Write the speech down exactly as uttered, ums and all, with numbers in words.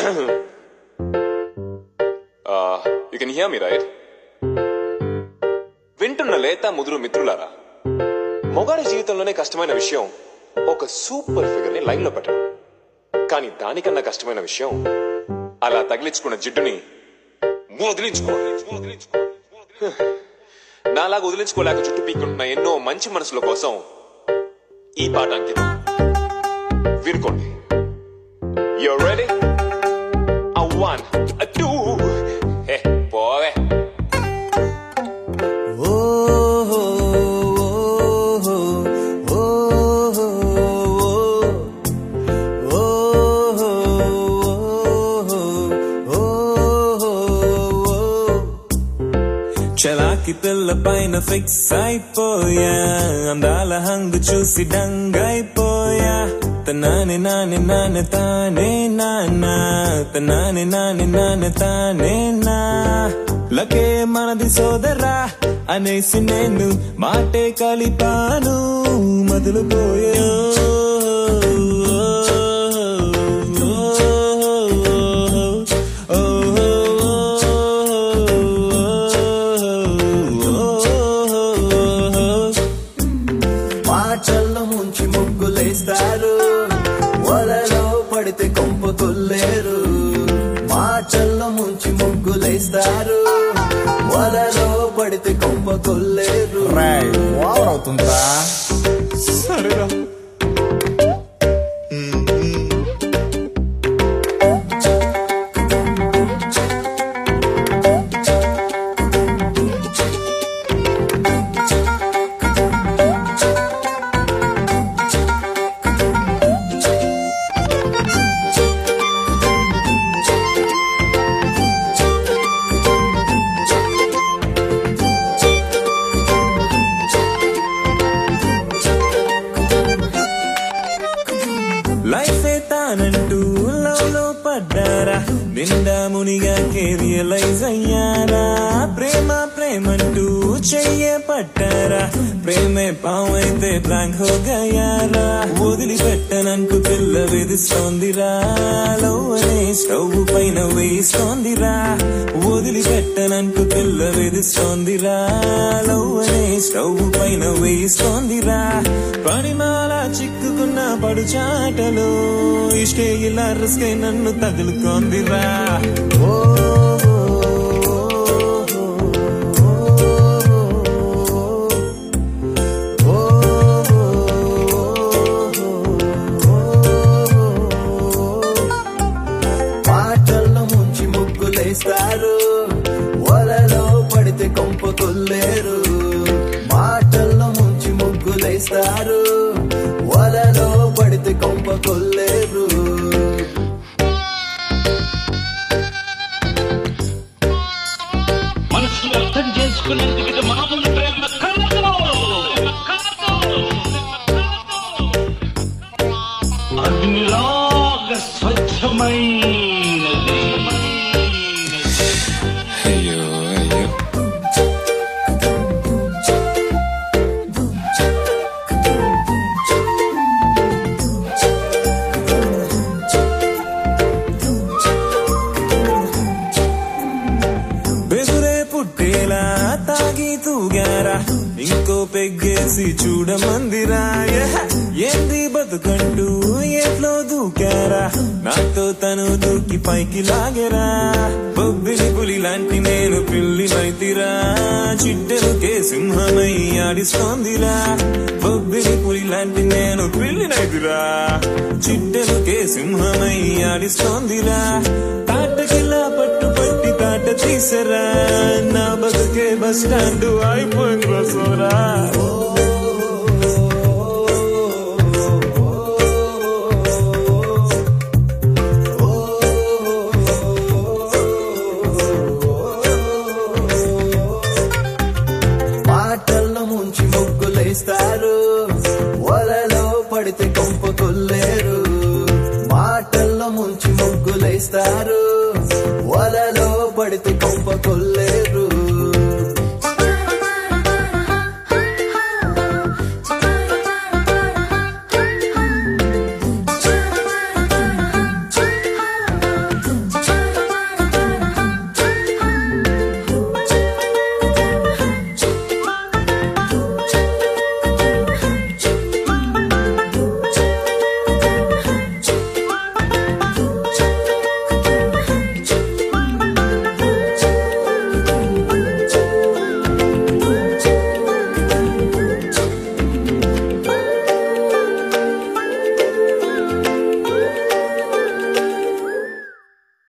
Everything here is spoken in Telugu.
uh, you can hear me, right? వింటున్న లేత ముదురు మిత్రులారా, మొగాడి జీవితంలోనే కష్టమైన విషయం ఒక సూపర్ ఫిగర్ ని లైన్ లో పెట్టడం. కానీ దానికన్నా కష్టమైన విషయం అలా తగిలించుకున్న జిడ్డుని వదిలించుకోవాలి. నాలాగా వదిలించుకోలేక చుట్టూ పీక్కుంటున్న ఎన్నో మంచి మనసుల కోసం ఈ పాట అంకితం. వినుకోండి. You're ready? A one, a two. Hey, boy. చలాకి పిల్ల పైన ఫిక్స్ అయిపోయా, అందాల హంగు చూసి డంగైపోయా. తనాని నాని నాని తానే నానా, తనాని నాని నాని తానే నా. లకే మనది సోదరా అనేసి నేను మాటే కలిపాను, మొదలుపోయా. మాటల్లో ముంచి ముగ్గులేస్తారు, వలలో పడితే కొంప కొల్లేరు. మాటల్లో ముంచి ముగ్గులేస్తారు, వలలో పడితే కొంప కొల్లేరు. ఓవర్ అవుతుందా? సరేరా. లైఫ్ తానంటూ లవ్ లో పడ్డారా, నిండా మునిగా రియలైజ్ అయ్యారా. ప్రేమ ప్రేమంటూ చెయ్య పట్టారా, ప్రేమే పావైతే బ్లాంక్ హో గయారా. వదిలిపెట్టనంటూ పిల్ల వేధిస్తోందిరా, లవ్ అనే స్టవ్ పైన వేస్తోందిరా. వదిలిపెట్టనంటూ పిల్ల వేధిస్తోందిరా, లవ్ అనే స్టవ్ పైన వేస్తోందిరా. పనిమాల చిక్కుకున్న పడుచాటలో ఇష్టే ఇలా రిస్కే నన్ను తగులుకోందిరా. మాటల్లో ముంచి ముగ్గులేస్తారు, వలలో పడితే కొంప కొల్లేరు. మాటల్లో ముంచి ముగ్గులేస్తారు, వలలో పడితే కొంప కొల్లేరు. మనసులో అర్థం చేసుకునేందుకు మామూలు ప్రేమ కలదు, అగ్నిలాగా స్వచ్ఛమైనది. అయ్యో అయ్యో. బెదురే పుట్టేలా తాగి తూగారా, ఇంకో పెగ్గేసి చూడమందిరా. ఏంది బతుకంటూ ఎట్లో దూకారా, నాతో తను దూకి పైకి లాగరా. బొబ్బిలి పులి లాంటి నేను పిల్లినైతిరా, చిట్టెలుకే సింహమై ఆడిస్తోందిరా. బొబ్బిలి పులి లాంటి నేను పిల్లినైతిరా, చిట్టెలుకే సింహమై ఆడిస్తోందిరా. తాటకిలా పట్టు పట్టి తాట తీసరా, నా బతుకే బస్ స్టాండ్ అయిపోయింది రసోరా. మాటల్లో ముంచి ముగ్గులేస్తారు, వలలో పడితే కొంప కొల్లేరు. మాటల్లో ముంచి ముగ్గులేస్తారు, వలలో పడితే కొంప కొల్లేరు.